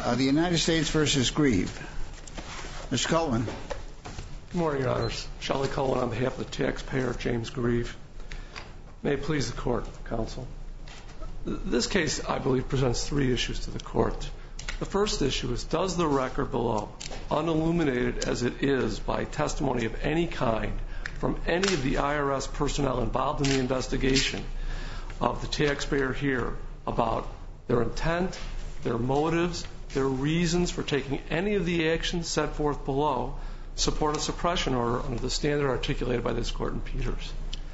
The United States versus Grieve. Mr. Cullen. Good morning, Your Honors. Shelley Cullen on behalf of the taxpayer, James Grieve. May it please the Court, Counsel. This case, I believe, presents three issues to the Court. The first issue is, does the record below, unilluminated as it is by testimony of any kind from any of the IRS personnel involved in the investigation of the taxpayer here about their intent, their motives, their reasons for taking any of the actions set forth below, support a suppression order under the standard articulated by this Court in Peters?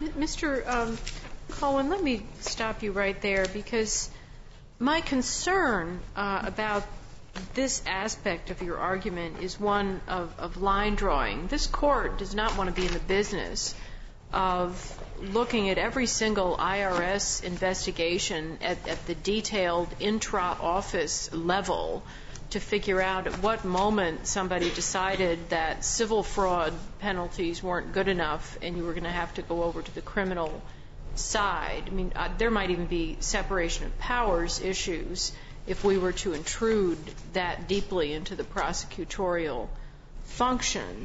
Mr. Cullen, let me stop you right there, because my concern about this aspect of your argument is one of line drawing. This Court does not want to be in the business of looking at every single IRS investigation at the detailed intra-office level to figure out at what moment somebody decided that civil fraud penalties weren't good enough and you were going to have to go over to the criminal side. I mean, there might even be separation of powers issues if we were to intrude that deeply into the prosecutorial function.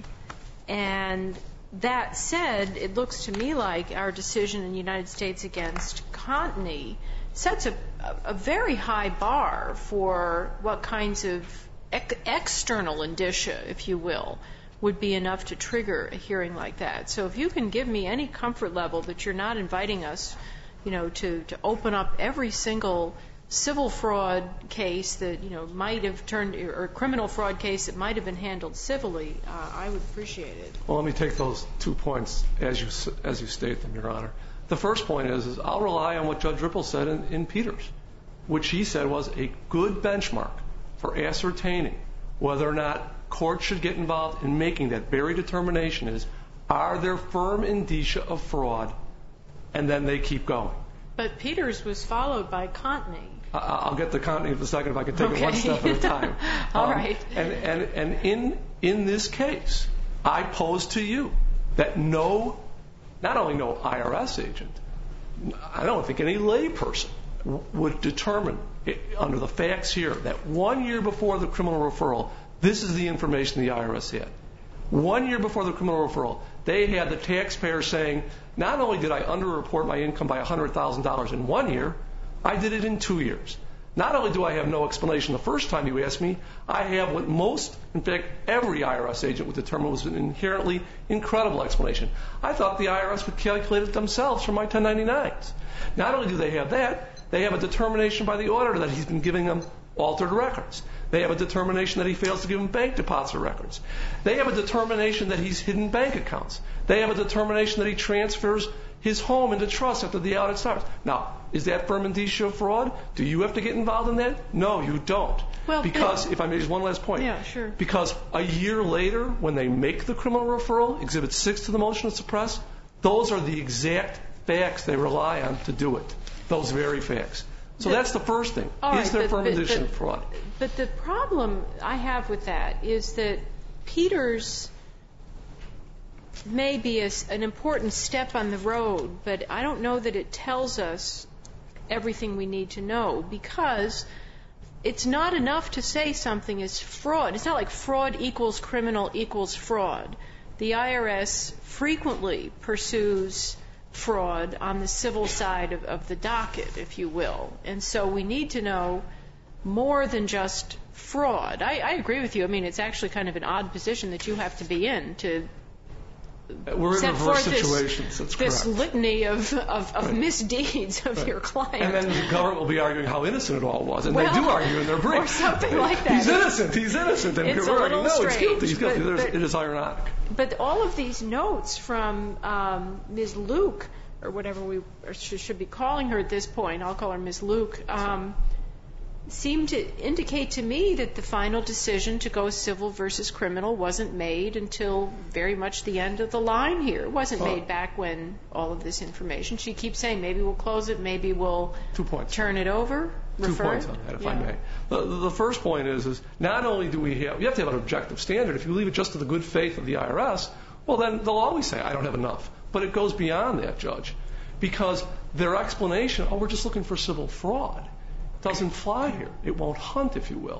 And that said, it looks to me like our decision in the United States against Contney sets a very high bar for what kinds of external indicia, if you will, would be enough to trigger a hearing like that. So if you can give me any comfort level that you're not inviting us, to open up every single civil fraud case that, might have turned, or criminal fraud case that might have been handled civilly, I would appreciate it. Well, let me take those 2 points as you state them, Your Honor. The first point is I'll rely on what Judge Ripple said in Peters, which he said was a good benchmark for ascertaining whether or not courts should get involved in making that very determination is, are there firm indicia of fraud, and then they keep going. But Peters was followed by Contney. I'll get to Contney in a second if I can take it one step at a time. All right. And in this case, I pose to you that not only no IRS agent, I don't think any lay person would determine under the facts here that 1 year before the criminal referral, this is the information the IRS had. 1 year before the criminal referral, they had the taxpayer saying, not only did I underreport my income by $100,000 in 1 year, I did it in 2 years. Not only do I have no explanation the first time you asked me, I have what most, in fact, every IRS agent would determine was an inherently incredible explanation. I thought the IRS would calculate it themselves for my 1099s. Not only do they have that, they have a determination by the auditor that he's been giving them altered records. They have a determination that he fails to give them bank deposit records. They have a determination that he's hidden bank accounts. They have a determination that he transfers his home into trust after the audit starts. Now, is that firm indicia of fraud? Do you have to get involved in that? No, you don't. Well, because, if I may, just one last point. Yeah, sure. Because a year later, when they make the criminal referral, Exhibit 6 to the motion to suppress, those are the exact facts they rely on to do it. Those very facts. So that's the first thing. Is there firm indicia of fraud? But the problem I have with that is that Peters may be an important step on the road, but I don't know that it tells us everything we need to know, because it's not enough to say something is fraud. It's not like fraud equals criminal equals fraud. The IRS frequently pursues fraud on the civil side of the docket, if you will. And so we need to know more than just fraud. I agree with you. I mean, it's actually kind of an odd position that you have to be in to set forth this litany of misdeeds of your client. And then the government will be arguing how innocent it all was. And they do argue in their brief. Or something like that. He's innocent. And it's we're a arguing, little no, strange. He's guilty. It is ironic. But all of these notes from Ms. Luke, or whatever we should be calling her at this point, I'll call her Ms. Luke, seem to indicate to me that the final decision to go civil versus criminal wasn't made until very much the end of the line here. It wasn't made back when all of this information. She keeps saying maybe we'll close it, maybe we'll turn it over. 2 points on that, if I may. The first point is not only do you have to have an objective standard. If you leave it just to the good faith of the IRS, well, then they'll always say, I don't have enough. But it goes beyond that, Judge, because their explanation, we're just looking for civil fraud, doesn't fly here. It won't hunt, if you will.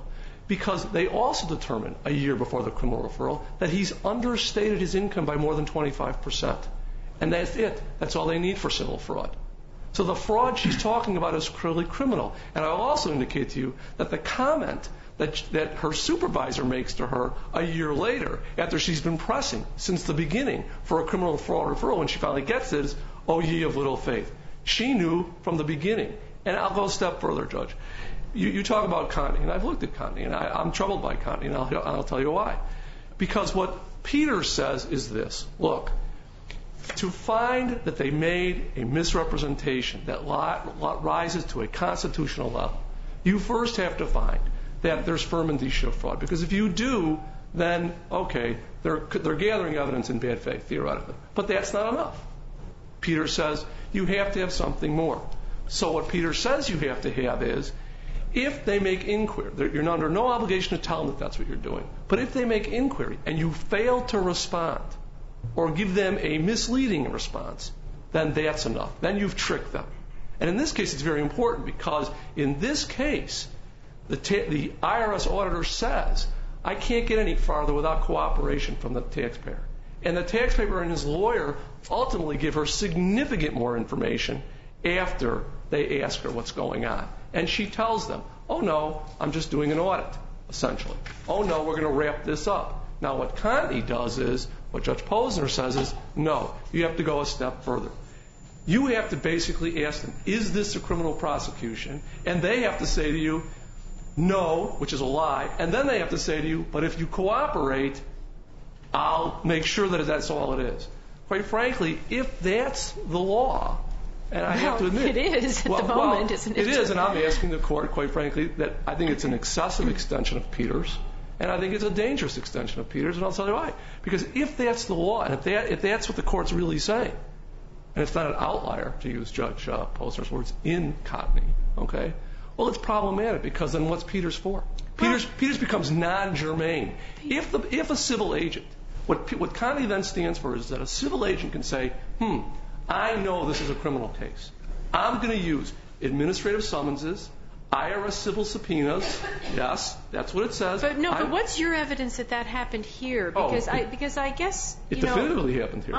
because they also determined a year before the criminal referral that he's understated his income by more than 25%. And that's it. That's all they need for civil fraud. So the fraud she's talking about is clearly criminal. And I'll also indicate to you that the comment that her supervisor makes to her a year later, after she's been pressing since the beginning for a criminal fraud referral, when she finally gets it, is, "Oh, ye of little faith." She knew from the beginning. And I'll go a step further, Judge. You talk about Conti, and I've looked at Conti, and I'm troubled by Conti, and I'll tell you why. Because what Peter says is this: look, to find that they made a misrepresentation that rises to a constitutional level, you first have to find that there's firm indicia of fraud. Because if you do, then, okay, they're gathering evidence in bad faith, theoretically. But that's not enough. Peter says you have to have something more. So what Peter says you have to have is, if they make inquiry, you're under no obligation to tell them that that's what you're doing, but if they make inquiry and you fail to respond or give them a misleading response, then that's enough. Then you've tricked them. And in this case, it's very important, because in this case, the IRS auditor says, I can't get any farther without cooperation from the taxpayer. And the taxpayer and his lawyer ultimately give her significant more information after they ask her what's going on. And she tells them, oh, no, I'm just doing an audit, essentially. Oh, no, we're going to wrap this up. Now, what Conti does is, what Judge Posner says is, no, you have to go a step further. You have to basically ask them, is this a criminal prosecution? And they have to say to you, no, which is a lie. And then they have to say to you, but if you cooperate, I'll make sure that that's all it is. Quite frankly, if that's the law, and I have to admit, it is at the moment, isn't it? It is, and I'm asking the court, quite frankly, that I think it's an excessive extension of Peters, and I think it's a dangerous extension of Peters, and I'll tell you why. Because if that's the law, and if that's what the court's really saying, and it's not an outlier, to use Judge Posner's words, in Conti, okay, well, it's problematic, because then what's Peters for? Peters becomes non-germane. If a civil agent, what Conti then stands for is that a civil agent can say, I know this is a criminal case. I'm going to use administrative summonses, IRS civil subpoenas. Yes, that's what it says. But what's your evidence that that happened here? Because I guess it definitively happened here.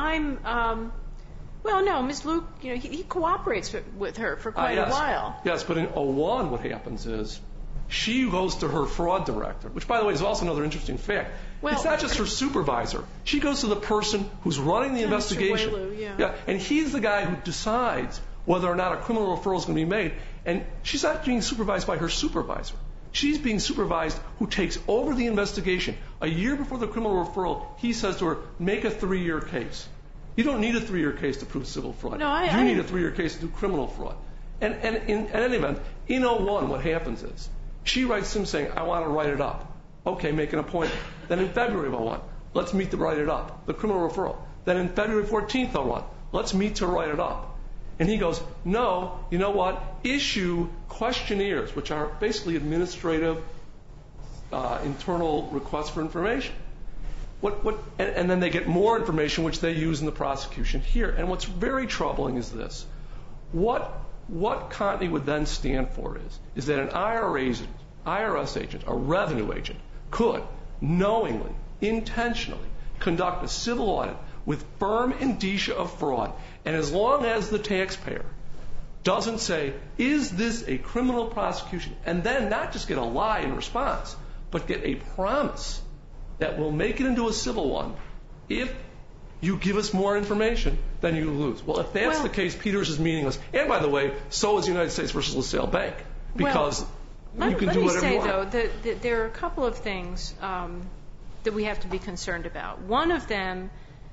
Well, no, Ms. Luke, he cooperates with her for quite a while. Yes, but in 01, what happens is she goes to her fraud director, which, by the way, is also another interesting fact. Well, it's not just her supervisor. She goes to the person who's running the investigation. Mr. Whaley, yeah, and he's the guy who decides whether or not a criminal referral is going to be made. And she's not being supervised by her supervisor. She's being supervised who takes over the investigation. A year before the criminal referral, he says to her, make a 3-year case. You don't need a 3-year case to prove civil fraud. You need a 3-year case to do criminal fraud. And in any event, in 01, what happens is she writes him saying, I want to write it up. Okay, make an appointment. Then in February of 01, let's meet to write it up, the criminal referral. Then in February 14th, 01, let's meet to write it up. And he goes, no, you know what? Issue questionnaires, which are basically administrative internal requests for information. And then they get more information, which they use in the prosecution here. And what's very troubling is this. What Conti would then stand for is that an IRS agent, a revenue agent, could knowingly, intentionally conduct a civil audit with firm indicia of fraud. And as long as the taxpayer doesn't say, is this a criminal prosecution, and then not just get a lie in response, but get a promise that will make it into a civil one, if you give us more information, then you lose. Well, if that's the case, Peters is meaningless. And by the way, so is United States versus LaSalle Bank, because you can do whatever you want. Let me say, though, that there are a couple of things that we have to be concerned about. One of them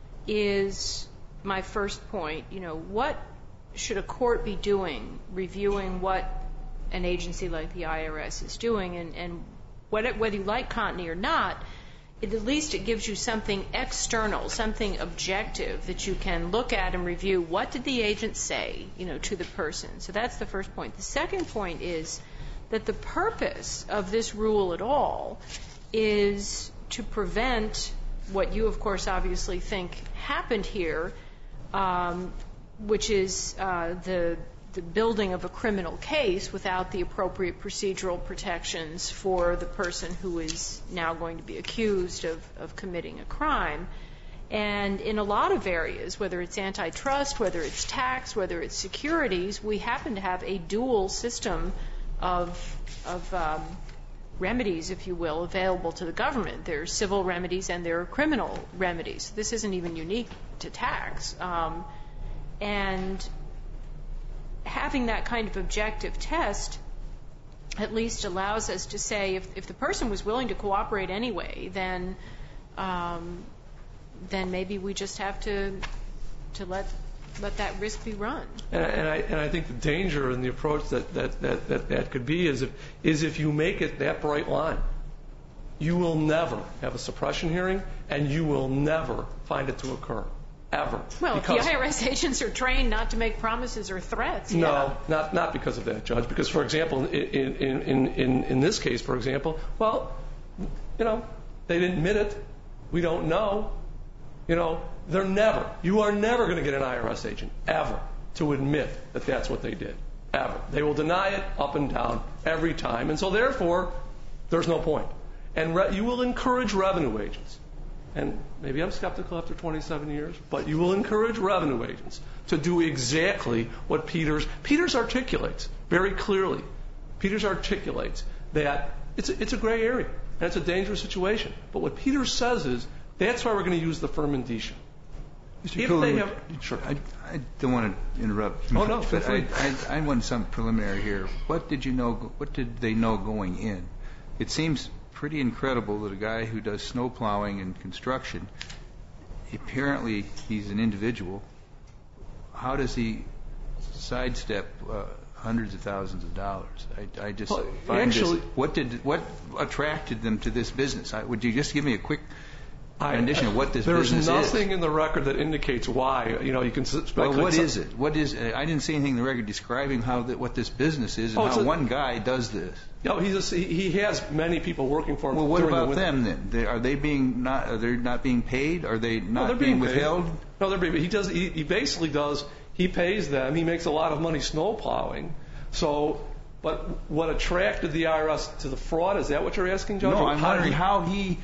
is my first point. What should a court be doing, reviewing what an agency like the IRS is doing? And whether you like Conti or not, at least it gives you something external, something objective that you can look at and review. What did the agent say, to the person? So that's the first point. The second point is that the purpose of this rule at all is to prevent what you, of course, obviously think happened here, which is the the building of a criminal case without the appropriate procedural protections for the person who is now going to be accused of committing a crime. And in a lot of areas, whether it's antitrust, whether it's tax, whether it's securities, we happen to have a dual system of remedies, if you will, available to the government. There are civil remedies and there are criminal remedies. This isn't even unique to tax. And having that kind of objective test at least allows us to say if the person was willing to cooperate anyway, then maybe we just have to let that risk be run. And I think the danger in the approach that could be is if you make it that bright line, you will never have a suppression hearing and you will never find it to occur. Ever. Well, if the IRS agents are trained not to make promises or threats. No, not because of that, Judge. Because, for example, in this case, for example, well, they didn't admit it. We don't know. You are never going to get an IRS agent, ever, to admit that that's what they did. Ever. They will deny it up and down every time. And so, therefore, there's no point. And you will encourage revenue agents. And maybe I'm skeptical after 27 years, but you will encourage revenue agents to do exactly what Peters articulates very clearly. Peters articulates that it's a gray area and it's a dangerous situation. But what Peters says is that's why we're going to use the firm indicia. Mr. Cooley, sure. I don't want to interrupt. Oh, no, but I want some preliminary here. What did they know going in? It seems pretty incredible that a guy who does snow plowing and construction, apparently he's an individual. How does he sidestep hundreds of thousands of dollars? I just find this. What attracted them to this business? Would you just give me a quick rendition of what this business is? There's nothing in the record that indicates why. You can speculate. Well, what is it? I didn't see anything in the record describing what this business is and how one guy does this. No, he has many people working for him. Well, what about them then? Are they not being paid? Are they not being withheld? No, they're being paid. He basically does. He pays them. He makes a lot of money snow plowing. But what attracted the IRS to the fraud? Is that what you're asking, Judge? No, I'm wondering how he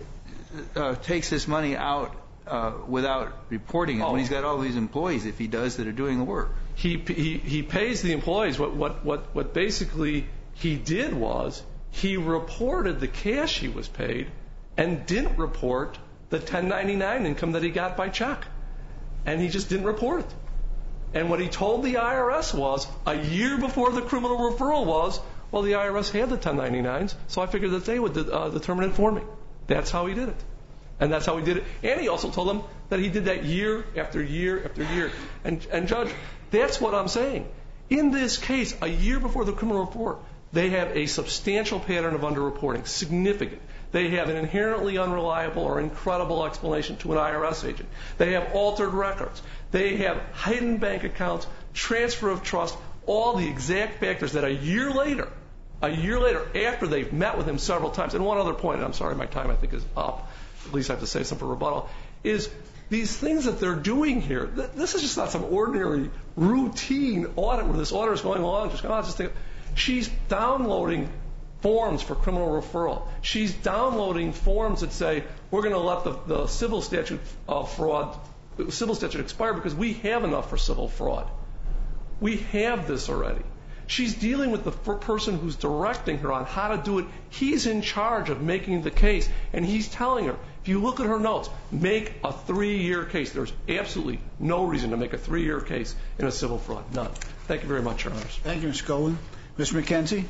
takes this money out without reporting it when he's got all these employees, if he does, that are doing the work. He pays the employees. What basically he did was he reported the cash he was paid and didn't report the 1099 income that he got by check. And he just didn't report it. And what he told the IRS was, a year before the criminal referral was, well, the IRS had the 1099s, so I figured that they would determine it for me. That's how he did it. And that's how he did it. And he also told them that he did that year after year after year. And Judge, that's what I'm saying. In this case, a year before the criminal report, they have a substantial pattern of underreporting, significant. They have an inherently unreliable or incredible explanation to an IRS agent. They have altered records. They have hidden bank accounts, transfer of trust, all the exact factors that a year later, after they've met with him several times, and one other point, and I'm sorry, my time I think is up, at least I have to say something for rebuttal, is these things that they're doing here, this is just not some ordinary routine audit where this auditor is going along, she's downloading forms for criminal referral. She's downloading forms that say, we're going to let the civil statute expire because we have enough for civil fraud. We have this already. She's dealing with the person who's directing her on how to do it. He's in charge of making the case, and he's telling her, if you look at her notes, make a 3-year case. There's absolutely no reason to make a 3-year case in a civil fraud. None. Thank you very much, Your Honors. Thank you, Mr. Cohen. Mr. McKenzie?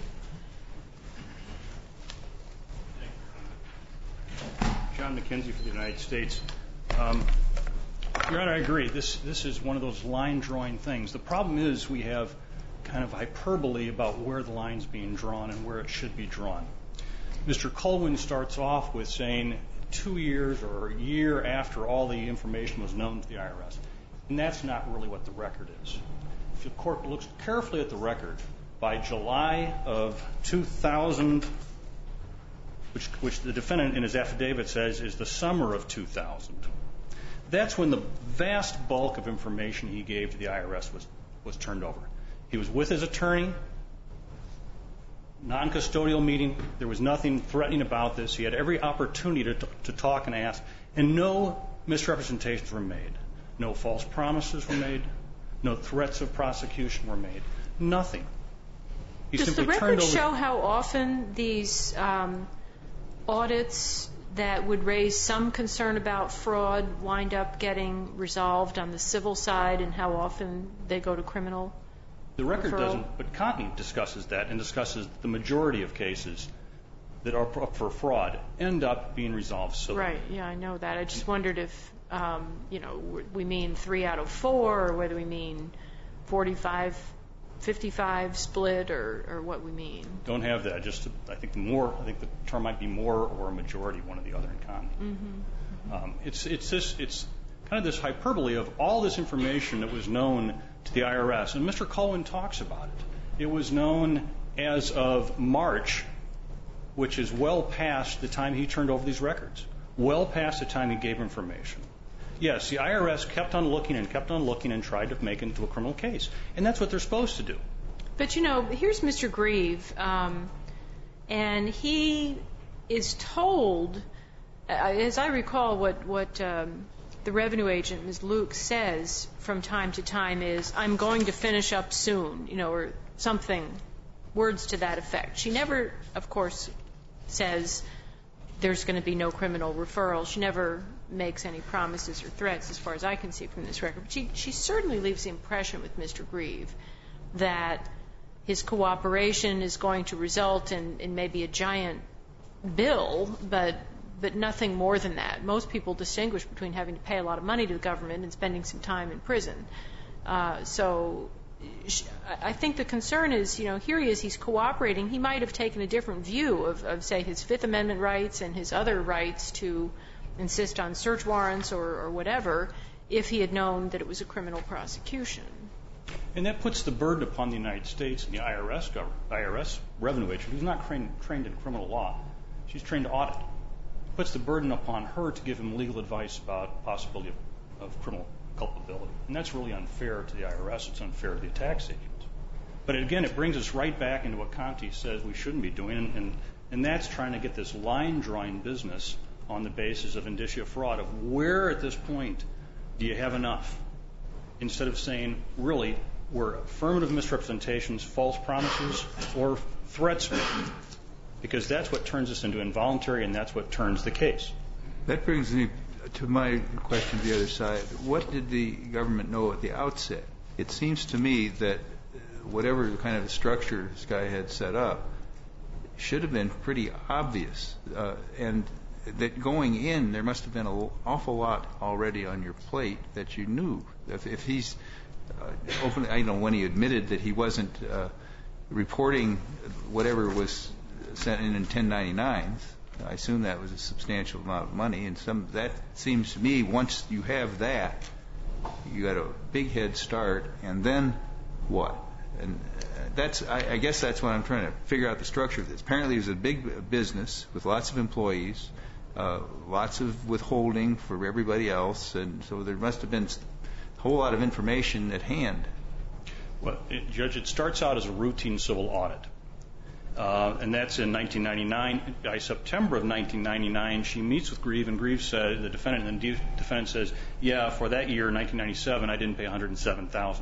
John McKenzie for the United States. Your Honor, I agree. This is one of those line-drawing things. The problem is we have kind of hyperbole about where the line's being drawn and where it should be drawn. Mr. Colwin starts off with saying 2 years or a year after all the information was known to the IRS. And that's not really what the record is. If the court looks carefully at the record, by July of 2000, which the defendant in his affidavit says is the summer of 2000, that's when the vast bulk of information he gave to the IRS was turned over. He was with his attorney, non-custodial meeting. There was nothing threatening about this. He had every opportunity to talk and ask, and no misrepresentations were made. No false promises were made. No threats of prosecution were made. Nothing. Does the record show how often these audits that would raise some concern about fraud wind up getting resolved on the civil side, and how often they go to criminal? The record referral? doesn't, but Conti discusses that and discusses the majority of cases that are for fraud end up being resolved civilly. Right, yeah, I know that. I just wondered if, we mean 3 out of 4, or whether we mean 45, 55 split, or what we mean. Don't have that. I think the term might be more or a majority, one or the other in Conti. Mm-hmm. It's kind of this hyperbole of all this information that was known to the IRS, and Mr. Colwin talks about it. It was known as of March, which is well past the time he turned over these records, well past the time he gave information. Yes, the IRS kept on looking and tried to make it into a criminal case, and that's what they're supposed to do. But, here's Mr. Grieve, and he is told, as I recall, what the revenue agent, Ms. Luke, says from time to time is, I'm going to finish up soon, or something, words to that effect. She never, of course, says there's going to be no criminal referral. She never makes any promises or threats, as far as I can see from this record. But she certainly leaves the impression with Mr. Grieve that his cooperation is going to result in maybe a giant bill, but nothing more than that. Most people distinguish between having to pay a lot of money to the government and spending some time in prison. So I think the concern is, here he is, he's cooperating. He might have taken a different view of, say, his Fifth Amendment rights and his other rights to insist on search warrants or whatever, if he had known that it was a criminal prosecution. And that puts the burden upon the United States and the IRS revenue agent, who's not trained in criminal law. She's trained to audit. It puts the burden upon her to give him legal advice about possibility of criminal culpability. And that's really unfair to the IRS. It's unfair to the tax agent. But again, it brings us right back into what Conti says we shouldn't be doing, and that's trying to get this line-drawing business on the basis of indicia fraud, of where at this point do you have enough, instead of saying, really, were affirmative misrepresentations, false promises, or threats made? Because that's what turns us into involuntary, and that's what turns the case. That brings me to my question to the other side. What did the government know at the outset? It seems to me that whatever kind of structure this guy had set up should have been pretty obvious, and that going in, there must have been an awful lot already on your plate that you knew. If he's open, when he admitted that he wasn't reporting whatever was sent in 1099s, I assume that was a substantial amount of money, and that seems to me, once you have that, you got a big head start, and then what? And I guess that's what I'm trying to figure out, the structure of this. Apparently it was a big business with lots of employees, lots of withholding for everybody else, and so there must have been a whole lot of information at hand. Well, Judge, it starts out as a routine civil audit. And that's in 1999. By September of 1999, she meets with Grieve, and Grieve said, the defendant says, yeah, for that year, 1997, I didn't pay $107,000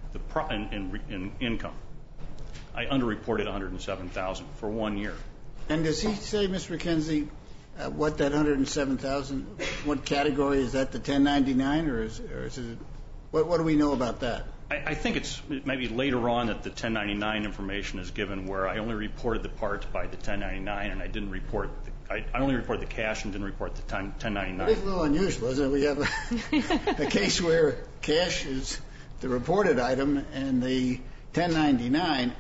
in income. I underreported $107,000 for 1 year. And does he say, Mr. McKenzie, what that $107,000, what category is that, the 1099, or is it, what do we know about that? I think it's maybe later on that the 1099 information is given, where I only reported the parts by the 1099, and I didn't report I only reported the cash and didn't report the 1099. It's a little unusual, isn't it? We have a case where cash is the reported item and the 1099.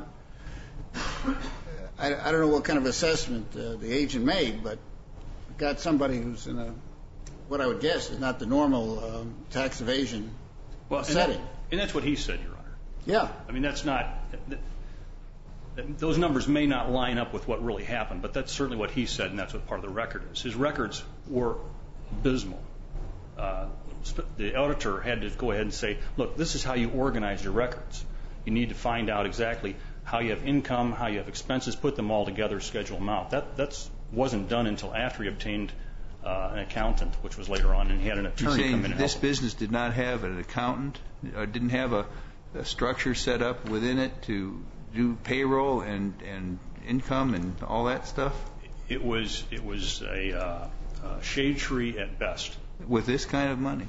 I don't know what kind of assessment the agent made, but got somebody who's in what I would guess is not the normal tax evasion setting. And that's what he said, Your Honor. Yeah. I mean, that's not those numbers may not line up with what really happened, but that's certainly what he said, and that's what part of the record is. His records were abysmal. The auditor had to go ahead and say, look, this is how you organize your records. You need to find out exactly how you have income, how you have expenses, put them all together, schedule them out. That wasn't done until after he obtained an accountant, which was later on, and he had an attorney come in and help. This business did not have an accountant, or didn't have a structure set up within it to do payroll and income and all that stuff? It was a shade tree at best. With this kind of money?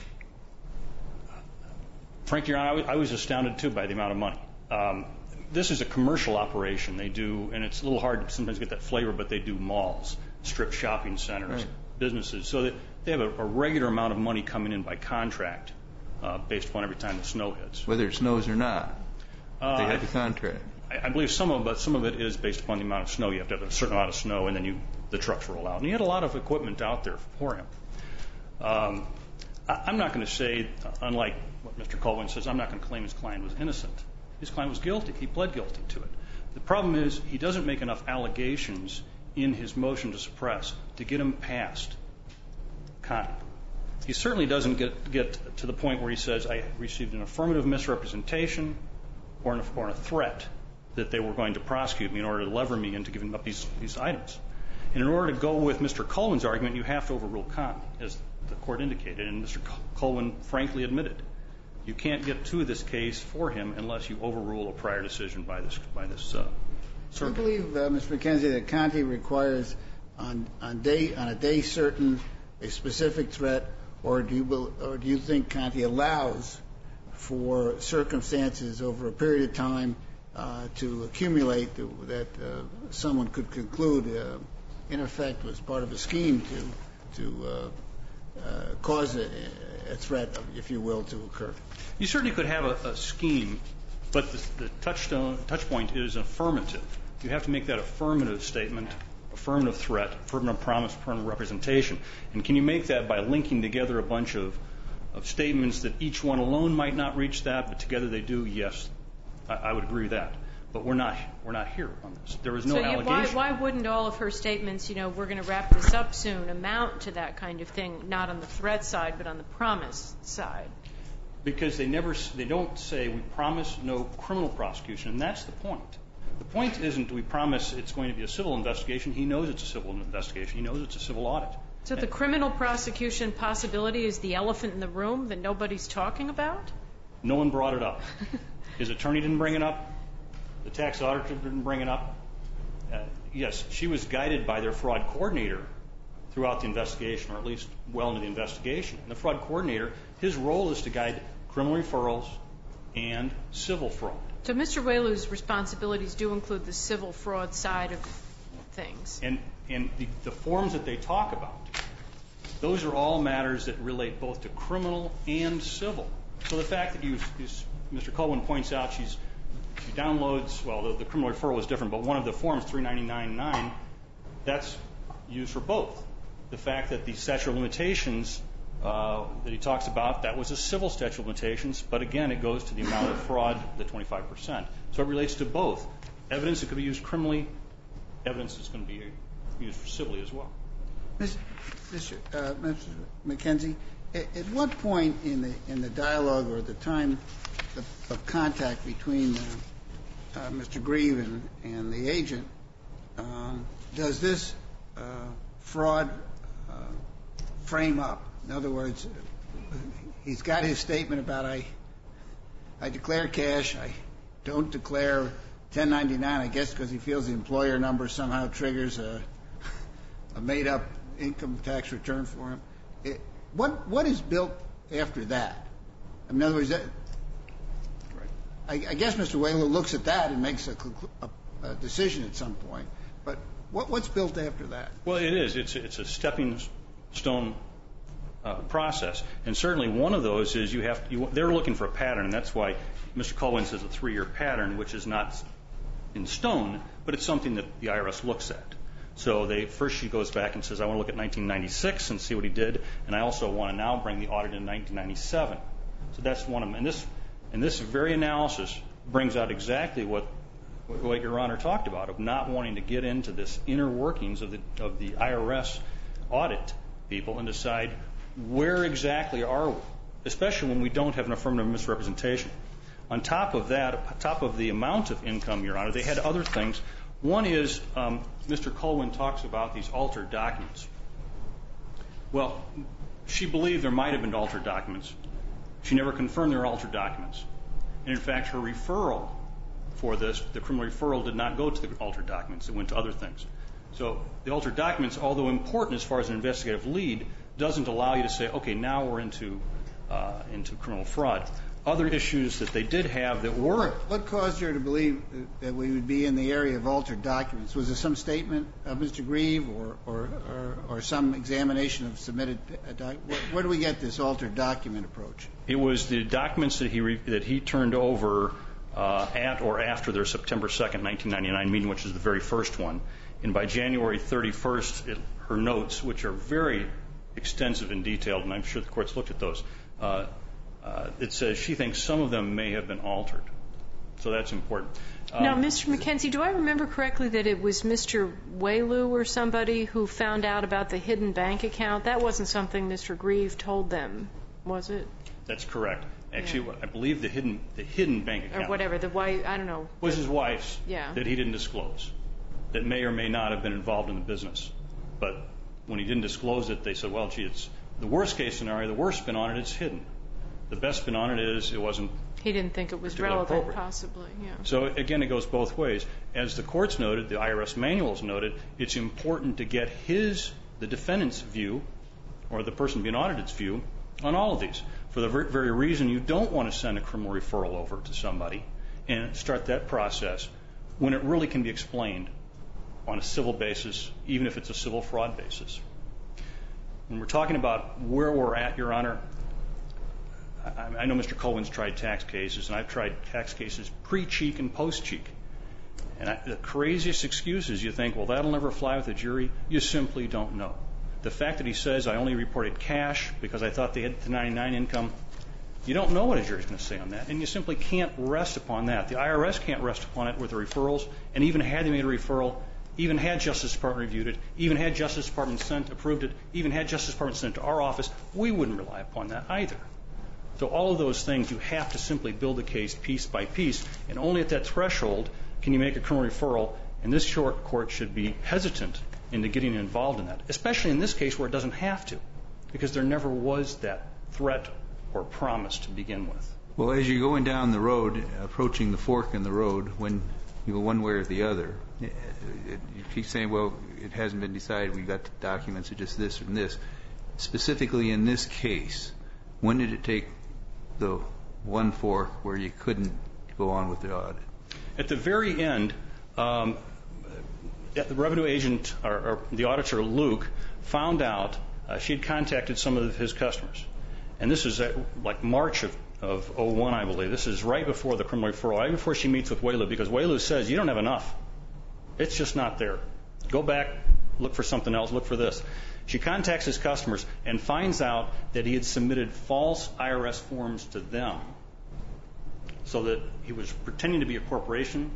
Frankly, Your Honor, I was astounded, too, by the amount of money. This is a commercial operation. They do, and it's a little hard to sometimes get that flavor, but they do malls, strip shopping centers, businesses. So that they have a regular amount of money coming in by contract based upon every time the snow hits. Whether it snows or not, they have the contract. I believe some of it is based upon the amount of snow. You have to have a certain amount of snow, and then the trucks roll out. And he had a lot of equipment out there for him. I'm not going to say, unlike what Mr. Colwin says, I'm not going to claim his client was innocent. His client was guilty. He pled guilty to it. The problem is he doesn't make enough allegations in his motion to suppress to get him past Connie. He certainly doesn't get to the point where he says, I received an affirmative misrepresentation or a threat that they were going to prosecute me in order to lever me into giving up these items. And in order to go with Mr. Colwin's argument, you have to overrule Connie, as the court indicated, and Mr. Colwin frankly admitted. You can't get to this case for him unless you overrule a prior decision by this circuit. Do you believe, Mr. McKenzie, that Connie requires on a day certain a specific threat, or do you think Connie allows for circumstances over a period of time to accumulate that someone could conclude, in effect, was part of a scheme to cause a threat, if you will, to occur? You certainly could have a scheme, but the touch point is affirmative. You have to make that affirmative statement, affirmative threat, affirmative promise, affirmative representation. And can you make that by linking together a bunch of statements that each one alone might not reach that, but together they do? Yes, I would agree with that. But we're not here on this. There is no allegation. Why wouldn't all of her statements, we're going to wrap this up soon, amount to that kind of thing, not on the threat side, but on the promise side? Because they don't say we promise no criminal prosecution, and that's the point. The point isn't do we promise it's going to be a civil investigation. He knows it's a civil investigation. He knows it's a civil audit. So the criminal prosecution possibility is the elephant in the room that nobody's talking about? No one brought it up. His attorney didn't bring it up. The tax auditor didn't bring it up. Yes, she was guided by their fraud coordinator throughout the investigation, or at least well into the investigation. And the fraud coordinator, his role is to guide criminal referrals and civil fraud. So Mr. Whalew's responsibilities do include the civil fraud side of things. And the forms that they talk about, those are all matters that relate both to criminal and civil. So the fact that Mr. Colwin points out she downloads, well, the criminal referral is different, but one of the forms, 399.9, that's used for both. The fact that the statute of limitations that he talks about, that was a civil statute of limitations, but again, it goes to the amount of fraud, the 25%. So it relates to both. Evidence that could be used criminally, evidence that's going to be used for civilly as well. Mr. McKenzie, at what point in the dialogue or the time of contact between Mr. Grieve and the agent does this fraud frame up? In other words, he's got his statement about I declare cash, I don't declare 1099, I guess because he feels the employer number somehow triggers a made-up income tax return for him. What is built after that? In other words, I guess Mr. Whaley looks at that and makes a decision at some point. But what's built after that? Well, it is. It's a stepping stone process. And certainly one of those is they're looking for a pattern, and that's why Mr. Colwin says a 3-year pattern, which is not in stone, but it's something that the IRS looks at. So first she goes back and says, I want to look at 1996 and see what he did, and I also want to now bring the audit in 1997. So that's one of them. And this very analysis brings out exactly what Your Honor talked about, of not wanting to get into this inner workings of the IRS audit people and decide where exactly are we, especially when we don't have an affirmative misrepresentation. On top of that, on top of the amount of income, Your Honor, they had other things. One is Mr. Colwin talks about these altered documents. Well, she believed there might have been altered documents. She never confirmed there were altered documents. And, in fact, her referral for this, the criminal referral, did not go to the altered documents. It went to other things. So the altered documents, although important as far as an investigative lead, doesn't allow you to say, okay, now we're into criminal fraud. Other issues that they did have that were... What caused her to believe that we would be in the area of altered documents? Was there some statement of Mr. Grieve or some examination of submitted documents? Where do we get this altered document approach? It was the documents that he turned over at or after their September 2nd, 1999 meeting, which is the very first one. And by January 31st, her notes, which are very extensive and detailed, and I'm sure the Court's looked at those, it says she thinks some of them may have been altered. So that's important. Now, Mr. McKenzie, do I remember correctly that it was Mr. Waylu or somebody who found out about the hidden bank account? That wasn't something Mr. Grieve told them, was it? That's correct. Actually, I believe the hidden bank account... Or whatever, the wife, I don't know. ...was his wife's that he didn't disclose, that may or may not have been involved in the business. But when he didn't disclose it, they said, well, gee, it's the worst case scenario, the worst spin on it, it's hidden. The best spin on it is it wasn't... He didn't think it was relevant, possibly. Yeah. So, again, it goes both ways. As the courts noted, the IRS manuals noted, it's important to get the defendant's view, or the person being audited's view, on all of these. For the very reason you don't want to send a criminal referral over to somebody and start that process when it really can be explained on a civil basis, even if it's a civil fraud basis. When we're talking about where we're at, Your Honor, I know Mr. Colwin's tried tax cases, and I've tried tax cases pre-Cheek and post-Cheek. And the craziest excuses, you think, well, that'll never fly with a jury. You simply don't know. The fact that he says, I only reported cash because I thought they had the 99 income, you don't know what a jury's going to say on that, and you simply can't rest upon that. The IRS can't rest upon it with the referrals, and even had they made a referral, even had Justice Department reviewed it, even had Justice Department approved it, even had Justice Department sent it to our office, we wouldn't rely upon that either. So all of those things, you have to simply build a case piece by piece, and only at that threshold can you make a criminal referral, and this short court should be hesitant into getting involved in that, especially in this case where it doesn't have to, because there never was that threat or promise to begin with. Well, as you're going down the road, approaching the fork in the road, when you go one way or the other, you keep saying, well, it hasn't been decided, we've got the documents, it's just this and this. Specifically in this case, when did it take the one fork where you couldn't go on with the audit? At the very end, the revenue agent, or the auditor, Luke, found out she had contacted some of his customers. And this is like March of 01, I believe. This is right before the criminal referral, right before she meets with Waylu, because Waylu says, you don't have enough. It's just not there. Go back, look for something else, look for this. She contacts his customers and finds out that he had submitted false IRS forms to them so that he was pretending to be a corporation,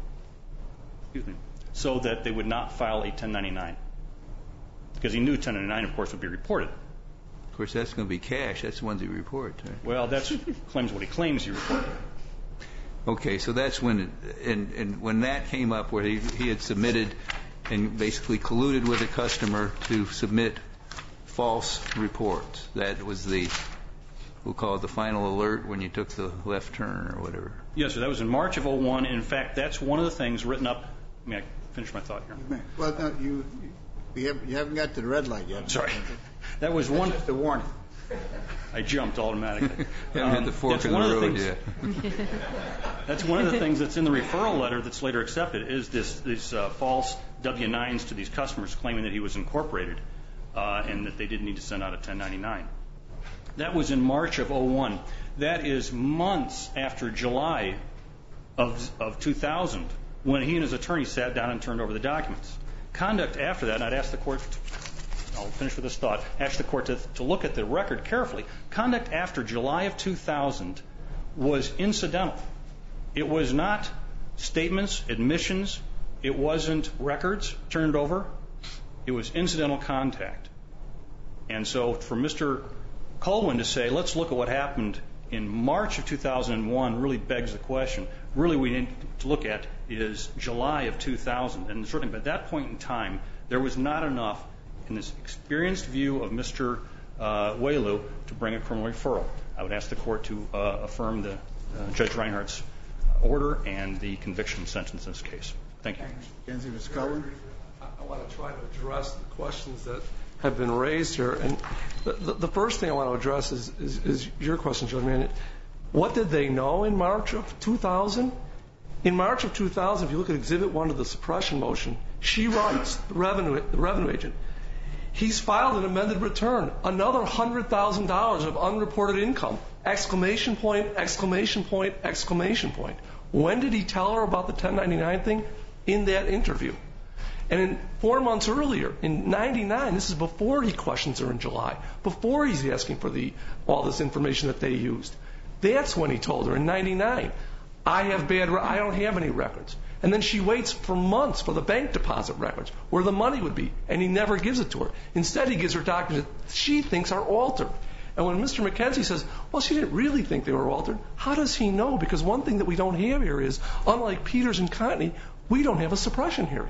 so that they would not file a 1099. Because he knew 1099, of course, would be reported. Of course, that's going to be cash. That's the ones he reports. Right? Well, that's claims what he claims he reported. Okay, so that's when, and when that came up, where he had submitted and basically colluded with a customer to submit false reports. That was we'll call it the final alert when you took the left turn or whatever. Yes, so that was in March of 01. In fact, that's one of the things written up. May I finish my thought here? Well, no, you haven't got to the red light yet. Sorry. That was one. That's just a warning. I jumped automatically. Haven't hit the fork in the road yet. That's one of the things that's in the referral letter that's later accepted, is these false W-9s to these customers claiming that he was incorporated and that they didn't need to send out a 1099. That was in March of 01. That is months after July of 2000, when he and his attorney sat down and turned over the documents. Conduct after that, and I'd ask the court, I'll finish with this thought, ask the court to look at the record carefully. Conduct after July of 2000 was incidental. It was not statements, admissions. It wasn't records turned over. It was incidental contact. And so for Mr. Colwin to say, let's look at what happened in March of 2001 really begs the question. Really, we need to look at is July of 2000. And certainly by that point in time, there was not enough in this experienced view of Mr. Whalue to bring a criminal referral. I would ask the Court to affirm Judge Reinhart's order and the conviction sentence in this case. Thank you. Mackenzie, Mr. Cullen? I want to try to address the questions that have been raised here. And the first thing I want to address is your question, Judge Mann. What did they know in March of 2000? In March of 2000, if you look at Exhibit 1 of the suppression motion, she writes, the revenue agent, he's filed an amended return, another $100,000 of unreported income, exclamation point, exclamation point, exclamation point. When did he tell her about the 1099 thing? In that interview. And 4 months earlier, in 99, this is before he questions her in July, before he's asking for all this information that they used. That's when he told her, in 99, I don't have any records. And then she waits for months for the bank deposit records, where the money would be, and he never gives it to her. Instead, he gives her documents that she thinks are altered. And when Mr. McKenzie says, well, she didn't really think they were altered, how does he know? Because one thing that we don't have here is, unlike Peters and Cotney, we don't have a suppression hearing.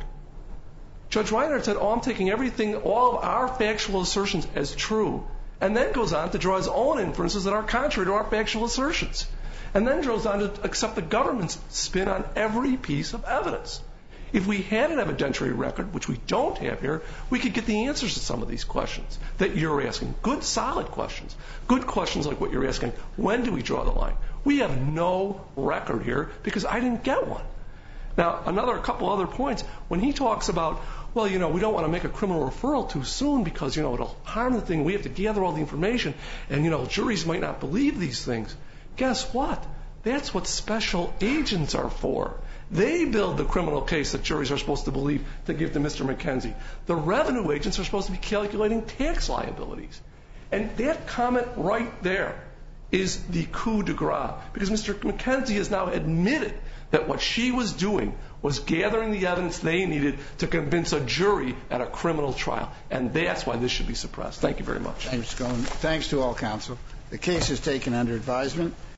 Judge Reinhart said, I'm taking everything, all of our factual assertions as true, and then goes on to draw his own inferences that are contrary to our factual assertions, and then goes on to accept the government's spin on every piece of evidence. If we had an evidentiary record, which we don't have here, we could get the answers to some of these questions that you're asking. Good, solid questions. Good questions like what you're asking. When do we draw the line? We have no record here because I didn't get one. Now, a couple other points. When he talks about, well, we don't want to make a criminal referral too soon because, it'll harm the thing. We have to gather all the information, and, juries might not believe these things. Guess what? That's what special agents are for. They build the criminal case that juries are supposed to believe to give to Mr. McKenzie. The revenue agents are supposed to be calculating tax liabilities. And that comment right there is the coup de grace, because Mr. McKenzie has now admitted that what she was doing was gathering the evidence they needed to convince a jury at a criminal trial. And that's why this should be suppressed. Thank you very much. Thanks to all counsel. The case is taken under advisement.